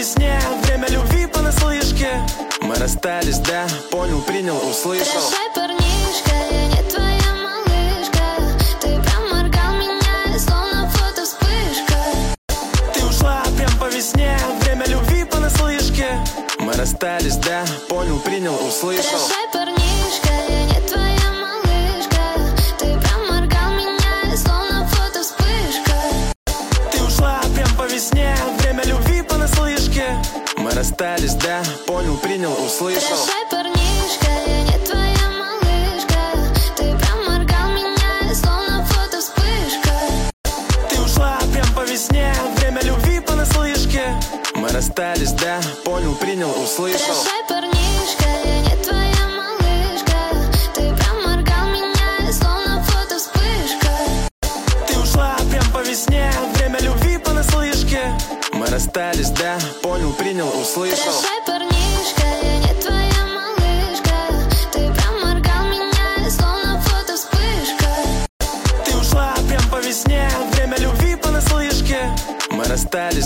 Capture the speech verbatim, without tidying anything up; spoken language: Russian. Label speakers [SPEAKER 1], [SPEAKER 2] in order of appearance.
[SPEAKER 1] весне, время любви понаслышке. Мы расстались, да, понял, принял, услышал.
[SPEAKER 2] Прощай, парнишка, я не твоя малышка. Ты проморгал меня, словно фото вспышка.
[SPEAKER 1] Ты ушла прям по весне, время любви понаслышке. Мы расстались, да, понял, принял, услышал.
[SPEAKER 2] Прощай, парнишка, я не твоя малышка. Ты проморгал меня, словно фото вспышка.
[SPEAKER 1] Ты ушла прям по весне, время любви понаслышке. Мы расстались, да, понял, принял, услышал.
[SPEAKER 2] Прощай, парнишка, я не твоя малышка. Ты проморгал меня, словно фото вспышка.
[SPEAKER 1] Ты ушла прям по весне, время любви понаслышке. Мы расстались, да, понял, принял, услышал.
[SPEAKER 2] Прощай, парнишка, я не твоя малышка. Ты проморгал меня, словно фото вспышка.
[SPEAKER 1] Ты ушла прям по весне, время любви понаслышке. Мы расстались, да, понял, принял, услышал.
[SPEAKER 2] Прощай, парнишка, я не твоя малышка. Ты проморгал меня, словно фото вспышка.
[SPEAKER 1] Ты ушла прям по весне, время любви понаслышке. Мы расстались.